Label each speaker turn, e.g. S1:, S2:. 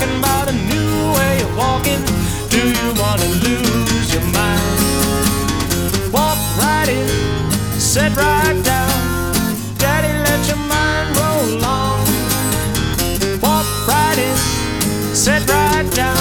S1: talking about a new way of walking. Do you wanna lose your mind? Walk right in, sit right down. Daddy, let your mind roll on. Walk right in, sit right down.